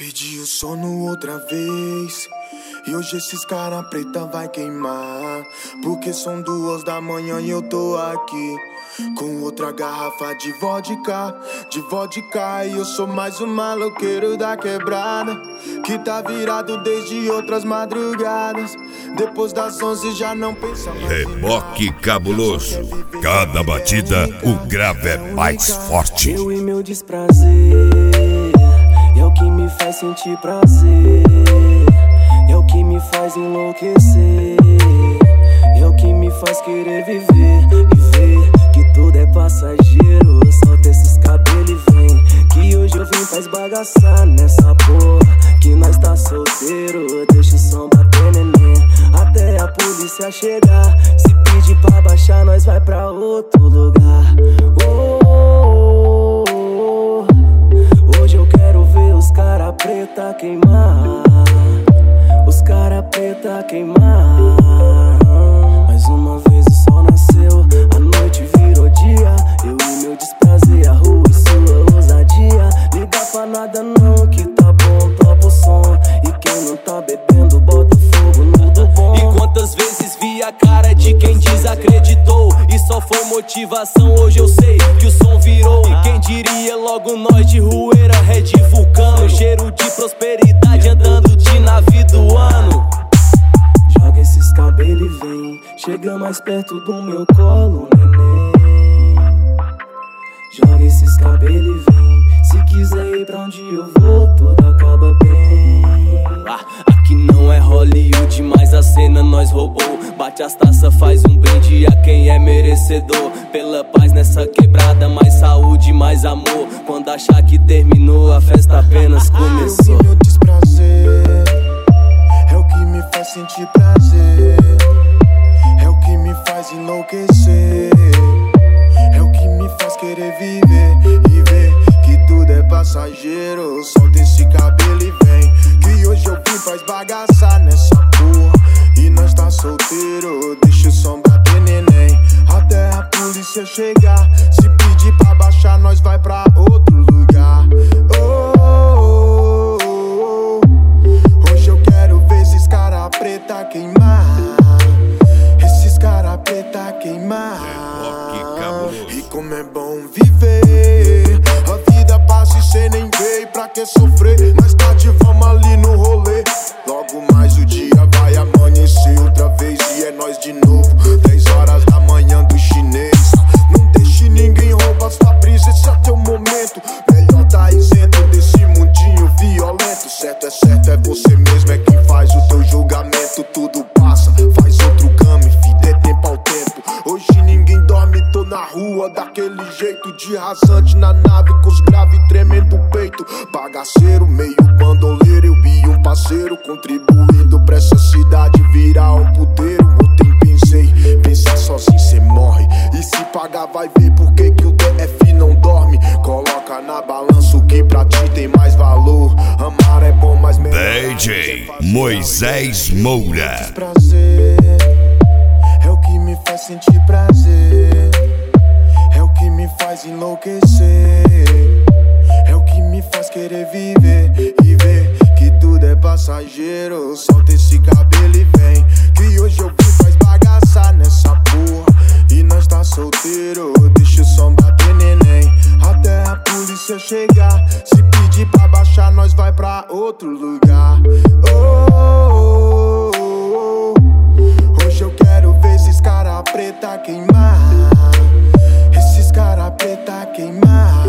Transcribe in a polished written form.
Pedi o sono outra vez e hoje esses cara preta vai queimar, porque são 2 da manhã e eu tô aqui com outra garrafa de vodka, e eu sou mais um maloqueiro da quebrada, que tá virado desde outras madrugadas. Depois das 11 já não pensa mais. Reboque cabuloso, cada batida o grave é mais forte. Eu e meu desprazer é o que me faz sentir prazer, é o que me faz enlouquecer, é o que me faz querer viver e ver que tudo é passageiro. Solta esses cabelos e vem, que hoje eu vim pra esbagaçar nessa porra, que nós tá solteiro. Deixa o som bater, neném, até a polícia chegar. Se pedir pra baixar, nós vai pra outro lugar. Hoje eu quero ver os cara preta queimar, os cara preta queimar. Mais uma vez o sol nasceu, a noite virou dia. Eu e meu desprazer, a rua e sua ousadia. Liga pra nada não, que tá bom, topa o som. E quem não tá bebendo, bota fogo no do bom. E quantas vezes vi a cara de quem desacreditou e só foi motivação, hoje eu sei que o som virou. E quem diria logo nós de Rueira, Red Vulcano, cheiro de prosperidade andando de navio do ano. Joga esses cabelos e vem, chega mais perto do meu colo, neném. Joga esses cabelos e vem, se quiser ir pra onde eu vou, tudo acaba bem. Aqui não é Hollywood, mas a cena nós roubou. Bate as taças, faz um brinde a quem é merecedor. Pela paz nessa quebrada, mais saúde, mais amor. Quando achar que terminou, a festa apenas começou. Eu e meu desprazer é o que me faz sentir prazer, é o que me faz enlouquecer, é o que me faz querer viver e ver que tudo é passageiro. Solta esse cabelo e vem, que hoje eu vim pra esbagaçar nessa porra, e nós tá solteiro. Deixa o som bater, neném, até a polícia chegar. Se pedir pra baixar, nós vai pra outro lugar. Hoje eu quero ver esses cara preta queimar, esses cara preta queimar. E como é bom viver, a vida passa e cê nem vê, pra que sofrer? Mais tarde vamos ali no rolê, logo mais o dia vai amanhecer outra vez e é nós de novo. 10 horas da manhã do chinês, não deixe ninguém roubar sua brisa, esse é teu momento. Melhor tá isento desse mundinho violento. Certo, é você mesmo, é quem faz o teu julgamento. Tudo passa, faz outro game, fi, dê tempo ao tempo. Hoje ninguém dorme, tô na rua daquele jeito, de rasante na nave, com os graves tremendo o peito. Bagaceiro, meio bandoleiro, eu vi um parceiro contribuindo pra essa cidade virar um puteiro. Ontem pensar sozinho cê morre, e se pagar vai ver por que o DF não dorme. Coloca na balança o que pra ti tem mais valor. Amar é bom, mas melhor DJ Moisés Moura. Prazer é o que me faz sentir prazer, é o que me faz enlouquecer, é o que me faz querer viver e ver que tudo é passageiro. Solta esse cabelo e vem, que hoje eu vim pra esbagaçar nessa porra, e nós tá solteiro. Deixa o som bater, neném, até a polícia chegar. Se pedir pra baixar, nós vai pra outro lugar. Hoje eu quero ver esses cara preta queimar, esses cara preta queimar.